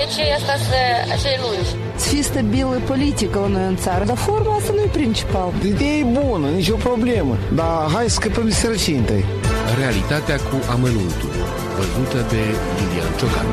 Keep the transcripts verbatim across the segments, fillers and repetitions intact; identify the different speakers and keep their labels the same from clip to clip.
Speaker 1: aceea asta să acei lungi.
Speaker 2: Să fie stabilă politică la noi în țară, dar forma asta nu e principal.
Speaker 3: Ideea e bună, nicio problemă, dar hai să scăpăm de sărăcie întâi.
Speaker 4: Realitatea cu amănuntul, văzută de Lilian Ciocan.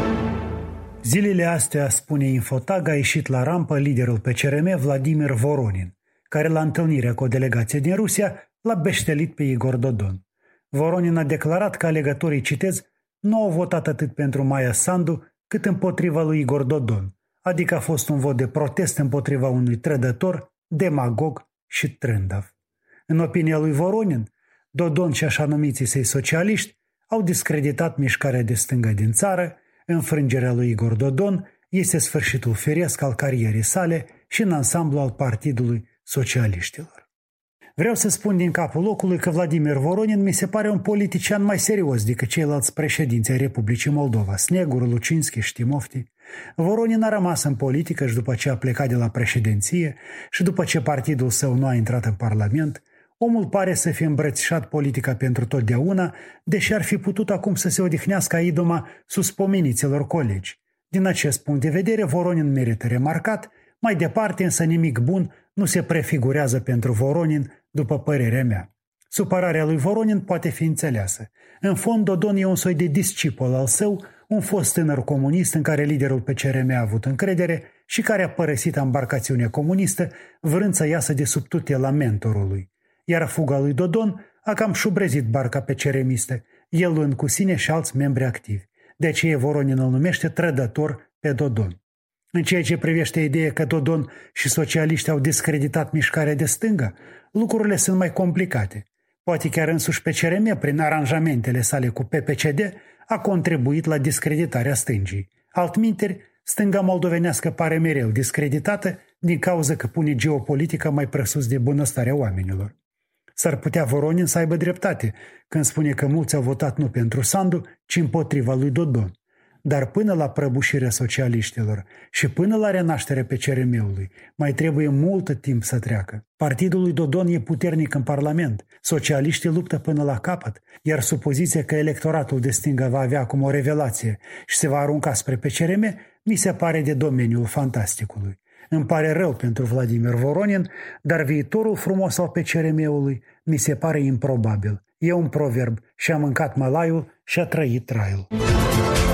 Speaker 5: Zilele astea, spune Infotag, a ieșit la rampă liderul P C R M, Vladimir Voronin, care la întâlnirea cu o delegație din Rusia l-a beștelit pe Igor Dodon. Voronin a declarat că alegătorii, citez, nu au votat atât pentru Maia Sandu cât împotriva lui Igor Dodon, adică a fost un vot de protest împotriva unui trădător, demagog și trândav. În opinia lui Voronin, Dodon și așa numiții săi socialiști au discreditat mișcarea de stânga din țară, înfrângerea lui Igor Dodon este sfârșitul firesc al carierei sale și în ansamblu al Partidului Socialiștilor. Vreau să spun din capul locului că Vladimir Voronin mi se pare un politician mai serios decât ceilalți președinți ai Republicii Moldova, Snegur, Lucinski și Timofti. Voronin a rămas în politică și după ce a plecat de la președinție și după ce partidul său nu a intrat în Parlament, omul pare să fie îmbrățișat politica pentru totdeauna, deși ar fi putut acum să se odihnească idoma sus pomeniților colegi. Din acest punct de vedere, Voronin merită remarcat, mai departe însă nimic bun nu se prefigurează pentru Voronin, după părerea mea. Supărarea lui Voronin poate fi înțeleasă. În fond, Dodon e un soi de discipol al său, un fost tânăr comunist în care liderul P C R M a avut încredere și care a părăsit embarcațiunea comunistă, vrând să iasă de sub tutela mentorului. Iar fuga lui Dodon a cam șubrezit barca P C R M-istă, el luând cu sine și alți membri activi. De aceea Voronin îl numește trădător pe Dodon. În ceea ce privește ideea că Dodon și socialiștii au discreditat mișcarea de stânga, lucrurile sunt mai complicate. Poate chiar însuși P C R M, prin aranjamentele sale cu P P C D, a contribuit la discreditarea stângii. Altminteri, stânga moldovenească pare mereu discreditată din cauza că pune geopolitica mai presus de bunăstarea oamenilor. S-ar putea Voronin să aibă dreptate când spune că mulți au votat nu pentru Sandu, ci împotriva lui Dodon. Dar până la prăbușirea socialiștilor și până la renașterea P C R M-ului, mai trebuie mult timp să treacă. Partidul lui Dodon e puternic în Parlament, socialiștii luptă până la capăt, iar supoziția că electoratul de stânga va avea acum o revelație și se va arunca spre P C R M, mi se pare de domeniul fantasticului. Îmi pare rău pentru Vladimir Voronin, dar viitorul frumos al P C R M-ului mi se pare improbabil. E un proverb, și-a mâncat mălaiul și-a trăit traiul.